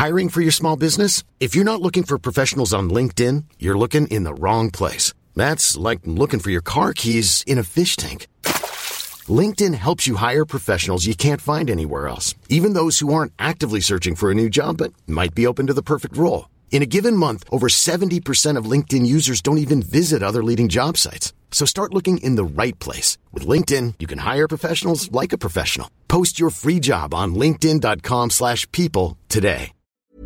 Hiring for your small business? If you're not looking for professionals on LinkedIn, you're looking in the wrong place. That's like looking for your car keys in a fish tank. LinkedIn helps you hire professionals you can't find anywhere else, even those who aren't actively searching for a new job but might be open to the perfect role. In a given month, over 70% of LinkedIn users don't even visit other leading job sites. So start looking in the right place. With LinkedIn, you can hire professionals like a professional. Post your free job on linkedin.com/people today.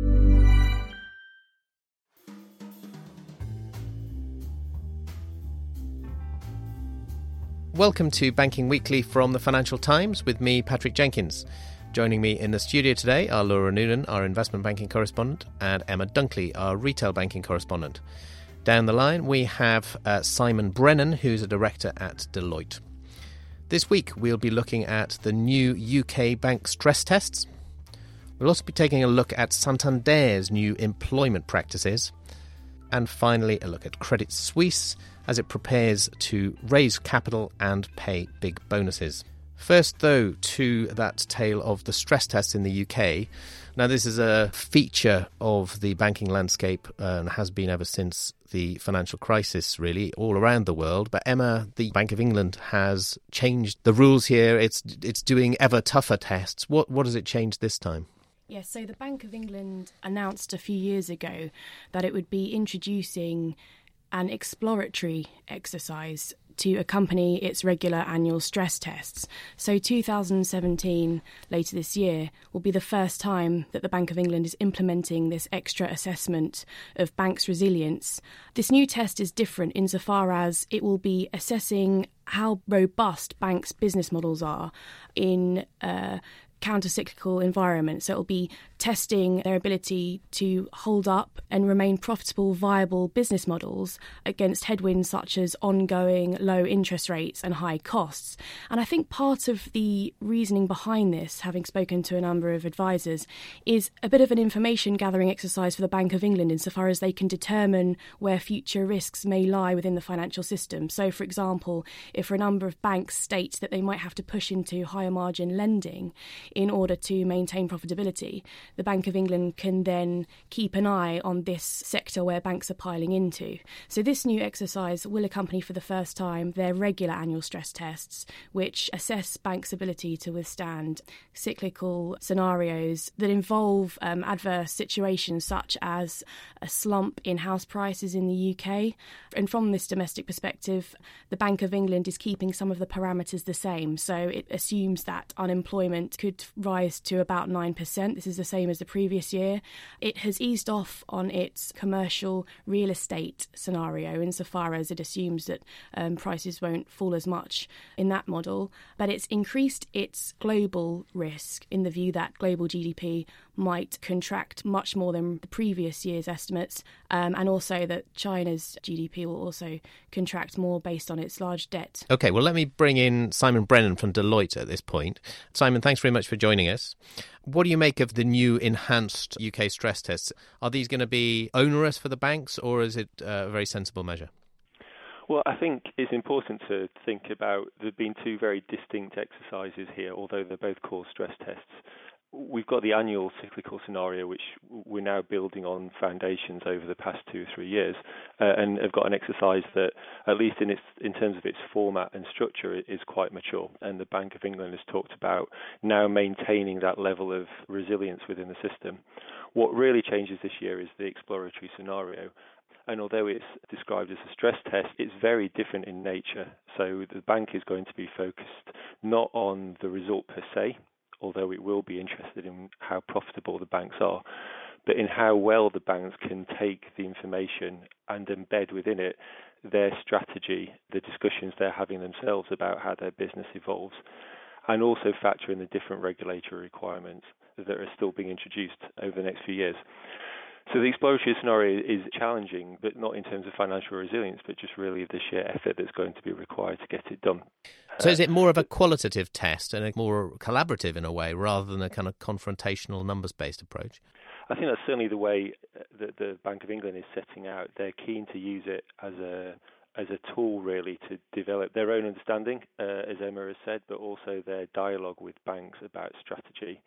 Welcome to Banking Weekly from the Financial Times with me, Patrick Jenkins. Joining me in the studio today are Laura Noonan, our investment banking correspondent, and Emma Dunkley, our retail banking correspondent. Down the line, we have Simon Brennan, who's a director at Deloitte. This week, we'll be looking at the new UK bank stress tests. We'll also be taking a look at Santander's new employment practices. And finally, a look at Credit Suisse as it prepares to raise capital and pay big bonuses. First, though, to that tale of the stress tests in the UK. Now, this is a feature of the banking landscape and has been ever since the financial crisis, really, all around the world. But Emma, the Bank of England has changed the rules here. It's doing ever tougher tests. What has it changed this time? Yes, so the Bank of England announced a few years ago that it would be introducing an exploratory exercise to accompany its regular annual stress tests. So 2017, later this year, will be the first time that the Bank of England is implementing this extra assessment of banks' resilience. This new test is different insofar as it will be assessing how robust banks' business models are in counter-cyclical environment. So it'll be testing their ability to hold up and remain profitable, viable business models against headwinds such as ongoing low interest rates and high costs. And I think part of the reasoning behind this, having spoken to a number of advisors, is a bit of an information gathering exercise for the Bank of England insofar as they can determine where future risks may lie within the financial system. So, for example, if a number of banks state that they might have to push into higher margin lending in order to maintain profitability, the Bank of England can then keep an eye on this sector where banks are piling into. So this new exercise will accompany for the first time their regular annual stress tests, which assess banks' ability to withstand cyclical scenarios that involve adverse situations such as a slump in house prices in the UK. And from this domestic perspective, the Bank of England is keeping some of the parameters the same. So it assumes that unemployment could rise to about 9%. This is the same as the previous year. It has eased off on its commercial real estate scenario insofar as it assumes that prices won't fall as much in that model, but it's increased its global risk in the view that global GDP might contract much more than the previous year's estimates, and also that China's GDP will also contract more based on its large debt. OK, well, let me bring in Simon Brennan from Deloitte at this point. Simon, thanks very much for joining us. What do you make of the new enhanced UK stress tests? Are these going to be onerous for the banks, or is it a very sensible measure? Well, I think it's important to think about there being two very distinct exercises here, although they're both called stress tests. We've got the annual cyclical scenario, which we're now building on foundations over the past 2 or 3 years, and have got an exercise that, at least in terms of its format and structure, is quite mature. And the Bank of England has talked about now maintaining that level of resilience within the system. What really changes this year is the exploratory scenario. And although it's described as a stress test, it's very different in nature. So the bank is going to be focused not on the result per se, although it will be interested in how profitable the banks are, but in how well the banks can take the information and embed within it their strategy, the discussions they're having themselves about how their business evolves, and also factor in the different regulatory requirements that are still being introduced over the next few years. So the exploratory scenario is challenging, but not in terms of financial resilience, but just really the sheer effort that's going to be required to get it done. So is it more of a qualitative test and a more collaborative in a way, rather than a kind of confrontational numbers-based approach? I think that's certainly the way that the Bank of England is setting out. They're keen to use it as a tool, really, to develop their own understanding, as Emma has said, but also their dialogue with banks about strategy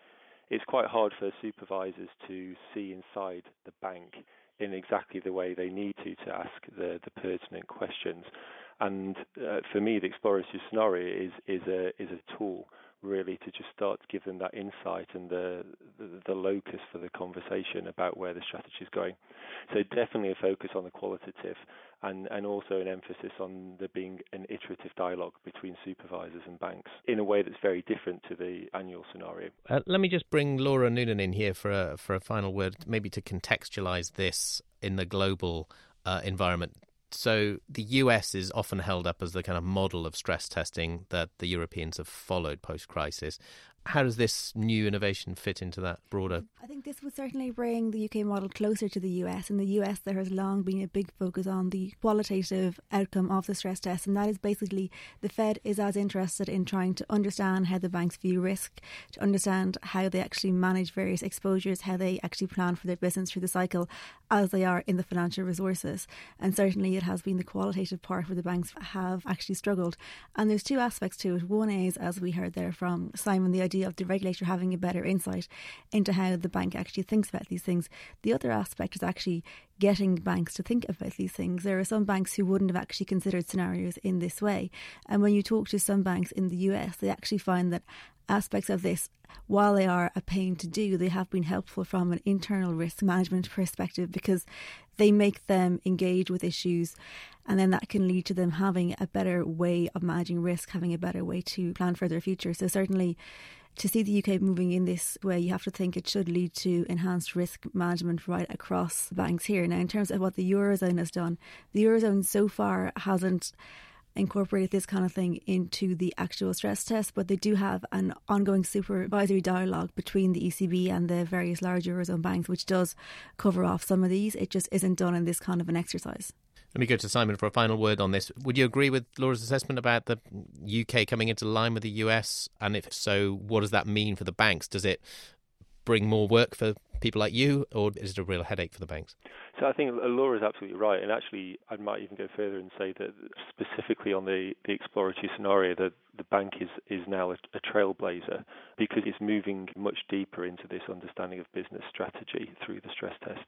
it's quite hard for supervisors to see inside the bank in exactly the way they need to ask the pertinent questions. And for me, the exploratory scenario is a tool really to just start to give them that insight and the locus for the conversation about where the strategy is going. So definitely a focus on the qualitative and also an emphasis on there being an iterative dialogue between supervisors and banks in a way that's very different to the annual scenario. Let me just bring Laura Noonan in here for a final word, maybe to contextualise this in the global environment. So the US is often held up as the kind of model of stress testing that the Europeans have followed post-crisis. How does this new innovation fit into that broader? I think this would certainly bring the UK model closer to the US. In the US, there has long been a big focus on the qualitative outcome of the stress test, and that is basically the Fed is as interested in trying to understand how the banks view risk, to understand how they actually manage various exposures, how they actually plan for their business through the cycle, as they are in the financial resources. And certainly it has been the qualitative part where the banks have actually struggled. And there's two aspects to it. One is, as we heard there from Simon, the idea of the regulator having a better insight into how the bank actually thinks about these things. The other aspect is actually getting banks to think about these things. There are some banks who wouldn't have actually considered scenarios in this way. And when you talk to some banks in the US, they actually find that aspects of this, while they are a pain to do, they have been helpful from an internal risk management perspective because they make them engage with issues, and then that can lead to them having a better way of managing risk, having a better way to plan for their future. So certainly to see the UK moving in this way, you have to think it should lead to enhanced risk management right across banks here. Now, in terms of what the Eurozone has done, the Eurozone so far hasn't incorporated this kind of thing into the actual stress test, but they do have an ongoing supervisory dialogue between the ECB and the various large Eurozone banks, which does cover off some of these. It just isn't done in this kind of an exercise. Let me go to Simon for a final word on this. Would you agree with Laura's assessment about the UK coming into line with the US? And if so, what does that mean for the banks? Does it bring more work for people like you, or is it a real headache for the banks? So I think Laura's absolutely right. And actually, I might even go further and say that specifically on the exploratory scenario, that the bank is now a trailblazer because it's moving much deeper into this understanding of business strategy through the stress test.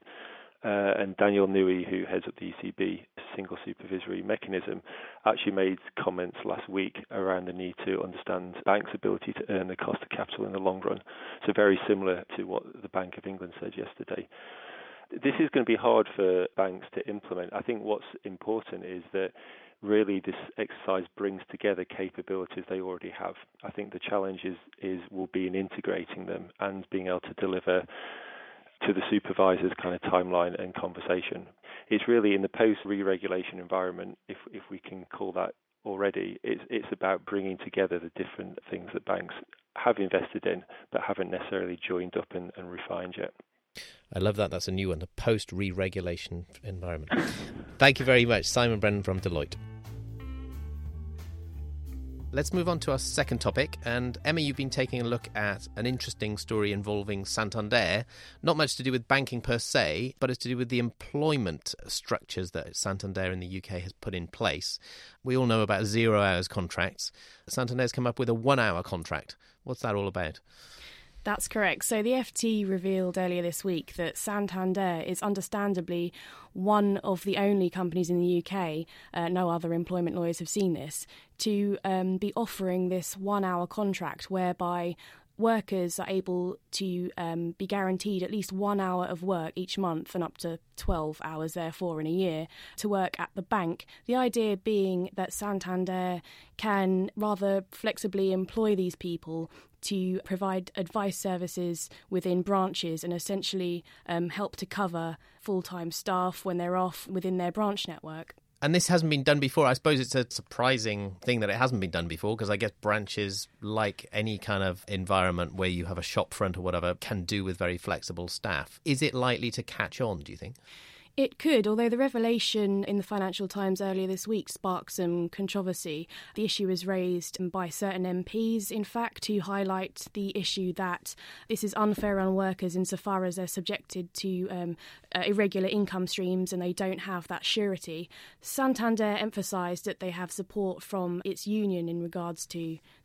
And Daniel Newey, who heads up the ECB single supervisory mechanism, actually made comments last week around the need to understand banks' ability to earn the cost of capital in the long run. So very similar to what the Bank of England said yesterday. This is going to be hard for banks to implement. I think what's important is that really this exercise brings together capabilities they already have. I think the challenge will be in integrating them and being able to deliver to the supervisor's kind of timeline and conversation. It's really in the post-re-regulation environment, if we can call that already, it's about bringing together the different things that banks have invested in but haven't necessarily joined up and refined yet. I love that. That's a new one, the post-re-regulation environment. Thank you very much, Simon Brennan from Deloitte. Let's move on to our second topic. And Emma, you've been taking a look at an interesting story involving Santander. Not much to do with banking per se, but it's to do with the employment structures that Santander in the UK has put in place. We all know about 0 hours contracts. Santander's come up with a 1 hour contract. What's that all about? That's correct. So the FT revealed earlier this week that Santander is understandably one of the only companies in the UK, no other employment lawyers have seen this, to be offering this 1 hour contract whereby workers are able to be guaranteed at least 1 hour of work each month and up to 12 hours, therefore, in a year to work at the bank. The idea being that Santander can rather flexibly employ these people to provide advice services within branches and essentially help to cover full-time staff when they're off within their branch network. And this hasn't been done before. I suppose it's a surprising thing that it hasn't been done before, because I guess branches, like any kind of environment where you have a shop front or whatever, can do with very flexible staff. Is it likely to catch on, do you think? It could, although the revelation in the Financial Times earlier this week sparked some controversy. The issue was raised by certain MPs, in fact, to highlight the issue that this is unfair on workers insofar as they're subjected to irregular income streams and they don't have that surety. Santander emphasised that they have support from its union in regards to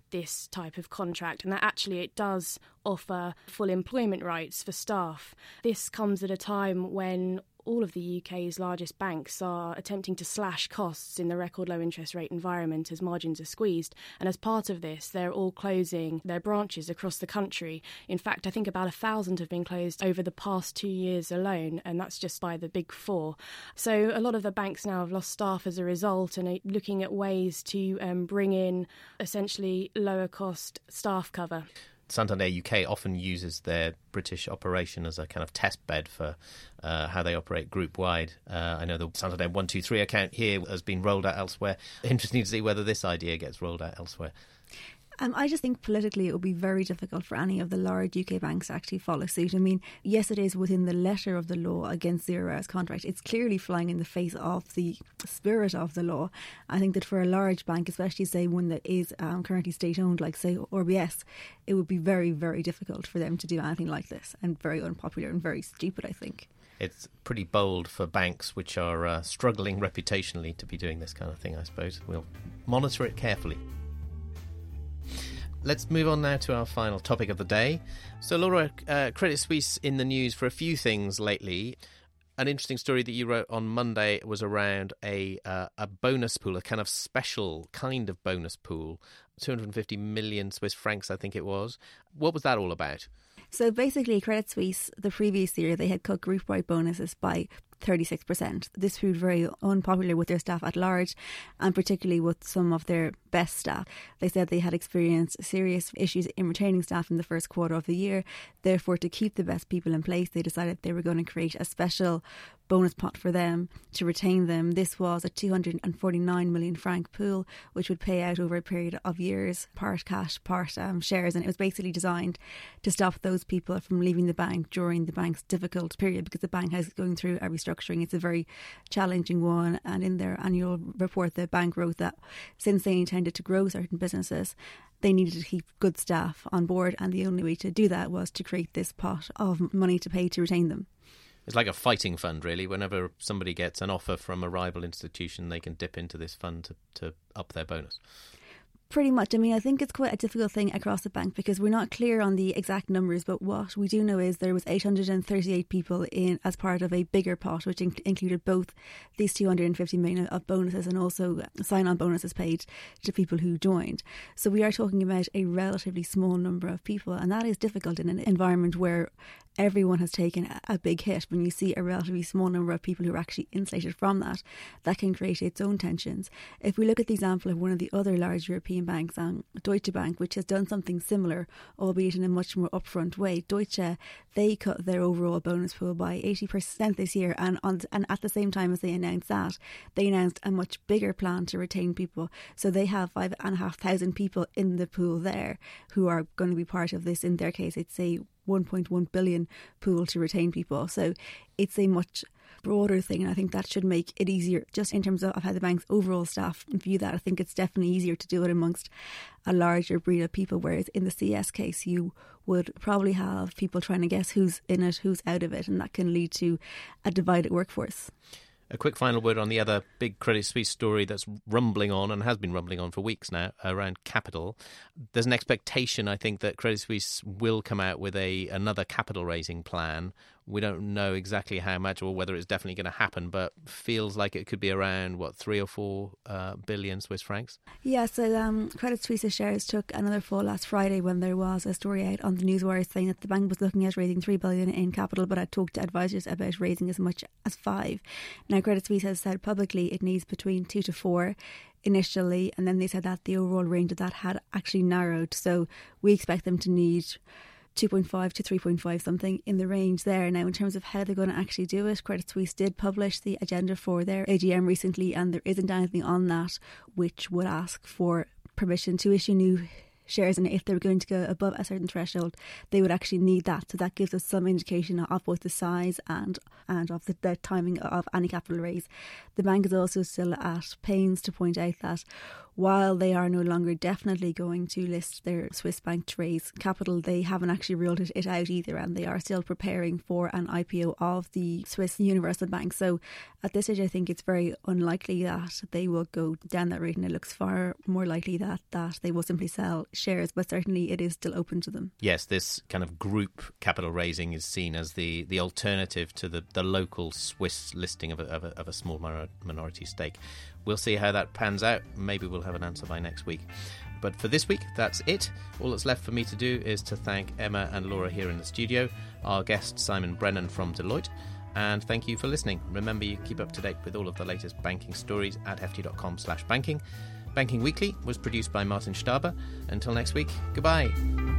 this type of contract, and that actually it does offer full employment rights for staff. This comes at a time when all of the UK's largest banks are attempting to slash costs in the record low interest rate environment as margins are squeezed. And as part of this, they're all closing their branches across the country. In fact, I think about 1,000 have been closed over the past 2 years alone, and that's just by the big four. So a lot of the banks now have lost staff as a result and are looking at ways to bring in essentially lower cost staff cover. Santander UK often uses their British operation as a kind of test bed for how they operate group-wide. I know the Santander 123 account here has been rolled out elsewhere. Interesting to see whether this idea gets rolled out elsewhere. I just think politically it would be very difficult for any of the large UK banks to actually follow suit. I mean, yes, it is within the letter of the law against zero hours contract. It's clearly flying in the face of the spirit of the law. I think that for a large bank, especially say one that is currently state-owned, like say RBS, it would be very, very difficult for them to do anything like this, and very unpopular and very stupid, I think. It's pretty bold for banks which are struggling reputationally to be doing this kind of thing, I suppose. We'll monitor it carefully. Let's move on now to our final topic of the day. So, Laura, Credit Suisse in the news for a few things lately. An interesting story that you wrote on Monday was around a bonus pool, a kind of special kind of bonus pool, 250 million Swiss francs, I think it was. What was that all about? So basically, Credit Suisse, the previous year, they had cut group-wide bonuses by 36%. This proved very unpopular with their staff at large, and particularly with some of their best staff. They said they had experienced serious issues in retaining staff in the first quarter of the year. Therefore, to keep the best people in place, they decided they were going to create a special bonus pot for them to retain them. This was a 249 million franc pool, which would pay out over a period of years, part cash, part shares, and it was basically designed to stop those people from leaving the bank during the bank's difficult period, because the bank is going through a restructuring. It's a very challenging one, and in their annual report the bank wrote that since they intended to grow certain businesses, they needed to keep good staff on board, and the only way to do that was to create this pot of money to pay to retain them. It's like a fighting fund, really. Whenever somebody gets an offer from a rival institution, they can dip into this fund to up their bonus. Pretty much. I mean, I think it's quite a difficult thing across the bank because we're not clear on the exact numbers, but what we do know is there was 838 people in as part of a bigger pot, which included both these 250 million of bonuses and also sign-on bonuses paid to people who joined. So we are talking about a relatively small number of people, and that is difficult in an environment where everyone has taken a big hit. When you see a relatively small number of people who are actually insulated from that, that can create its own tensions. If we look at the example of one of the other large European banks, Deutsche Bank, which has done something similar, albeit in a much more upfront way. Deutsche, they cut their overall bonus pool by 80% this year, and at the same time as they announced that, they announced a much bigger plan to retain people. So they have 5,500 people in the pool there who are going to be part of this. In their case, it's a 1.1 billion pool to retain people. So it's a much broader thing, and I think that should make it easier just in terms of how the bank's overall staff view that. I think it's definitely easier to do it amongst a larger breed of people, whereas in the CS case you would probably have people trying to guess who's in it, who's out of it, and that can lead to a divided workforce. A quick final word on the other big Credit Suisse story that's rumbling on and has been rumbling on for weeks now around capital. There's an expectation, I think, that Credit Suisse will come out with another capital raising plan. We don't know exactly how much or whether it's definitely going to happen, but feels like it could be around, 3 or 4 billion Swiss francs? Yeah, so Credit Suisse shares took another fall last Friday when there was a story out on the newswire saying that the bank was looking at raising 3 billion in capital, but had talked to advisors about raising as much as 5. Now, Credit Suisse has said publicly it needs between 2 to 4 initially, and then they said that the overall range of that had actually narrowed. So we expect them to need 2.5 to 3.5, something in the range there. Now, in terms of how they're going to actually do it, Credit Suisse did publish the agenda for their AGM recently, and there isn't anything on that which would ask for permission to issue new shares, and if they were going to go above a certain threshold, they would actually need that. So that gives us some indication of both the size and of the timing of any capital raise. The bank is also still at pains to point out that while they are no longer definitely going to list their Swiss bank to raise capital, they haven't actually ruled it out either, and they are still preparing for an IPO of the Swiss Universal Bank. So at this stage, I think it's very unlikely that they will go down that route, and it looks far more likely that they will simply sell shares, but certainly it is still open to them. Yes, this kind of group capital raising is seen as the alternative to the local Swiss listing of a small minority stake. We'll see how that pans out. Maybe we'll have an answer by next week. But for this week, that's it. All that's left for me to do is to thank Emma and Laura here in the studio, our guest Simon Brennan from Deloitte, and thank you for listening. Remember, you keep up to date with all of the latest banking stories at ft.com/banking. Banking Weekly was produced by Martin Staber. Until next week, goodbye.